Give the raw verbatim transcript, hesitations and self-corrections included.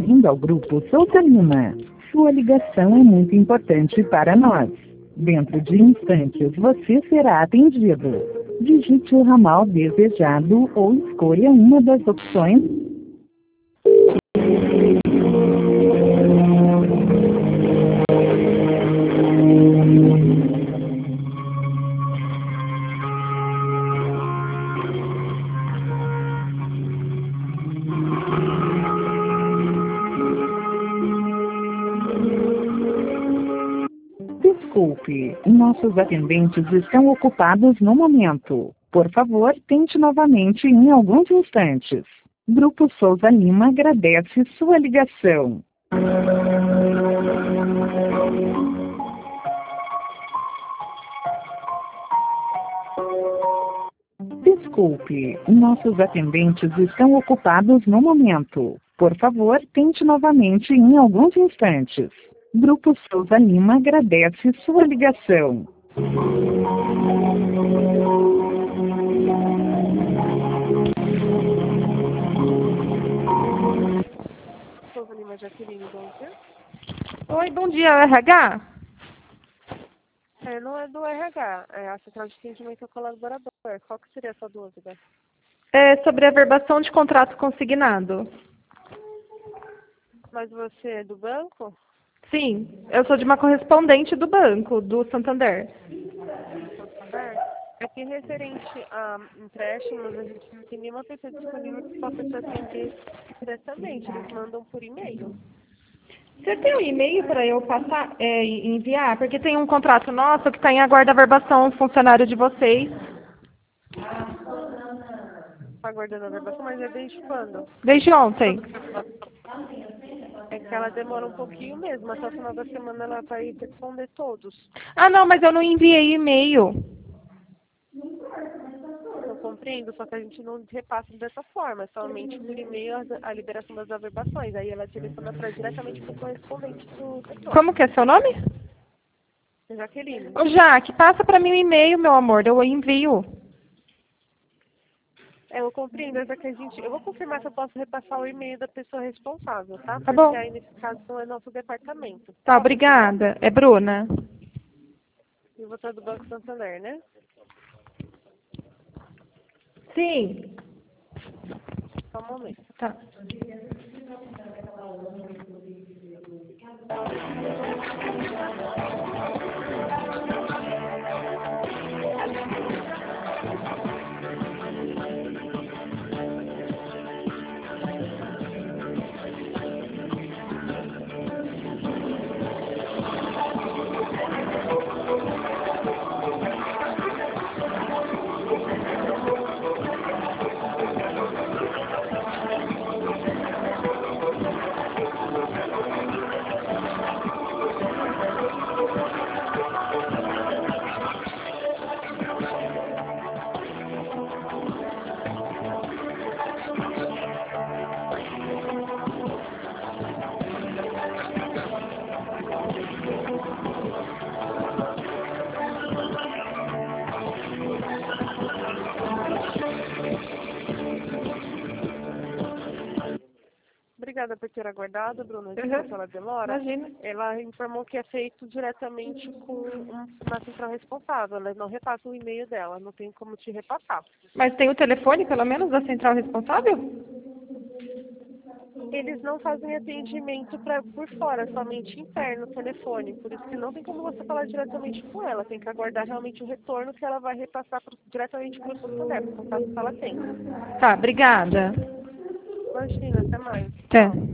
Bem-vindo ao Grupo Souza Lima. Sua ligação é muito importante para nós. Dentro de instantes você será atendido. Digite o ramal desejado ou escolha uma das opções. Desculpe, nossos atendentes estão ocupados no momento. Por favor, tente novamente em alguns instantes. Grupo Souza Lima agradece sua ligação. Desculpe, nossos atendentes estão ocupados no momento. Por favor, tente novamente em alguns instantes. Grupo Souza Lima agradece sua ligação. Souza Lima, Jaqueline, bom dia. Oi, bom dia, é o R H? É, não é do R H, é a Central de Atendimento ao Colaborador. Qual que seria a sua dúvida? É sobre a verbação de contrato consignado. Mas você é do banco? Sim, eu sou de uma correspondente do banco, do Santander. É que referente a empréstimos, a gente não tem nenhuma pessoa disponível que possa te atender diretamente. Eles mandam por e-mail. Você tem um e-mail para eu passar, é, e enviar? Porque tem um contrato nosso que está em aguarda verbação, funcionário de vocês. Está aguardando a verbação, mas é desde quando? Desde ontem. É que ela demora um pouquinho mesmo, até o final da semana ela vai responder todos. Ah, não, mas eu não enviei e-mail. Eu compreendo, só que a gente não repassa dessa forma, é somente por e-mail a, a liberação das averbações. Aí ela direciona para diretamente para o correspondente do setor. Como que é seu nome? Jaqueline. Ô, Jaque, passa para mim o e-mail, meu amor, eu envio. É, eu compreendo, é que a gente... Eu vou confirmar se eu posso repassar o e-mail da pessoa responsável, tá? Tá Porque bom. aí, nesse caso, não é nosso departamento. Tá, obrigada. É Bruna. E você é do Banco Santander, né? Sim. Só um momento. Tá. Obrigada por ter aguardado, Bruna. Desculpa pela demora. Imagina. Ela informou que é feito diretamente com um, na central responsável. Ela não repassa o e-mail dela, não tem como te repassar. Mas tem o telefone, pelo menos, da central responsável? Eles não fazem atendimento pra, por fora, somente interno, o telefone. Por isso que não tem como você falar diretamente com ela. Tem que aguardar realmente o retorno que ela vai repassar pro, diretamente para o Santander, o contato que ela tem. Tá, obrigada. Imagina, até mais. Até.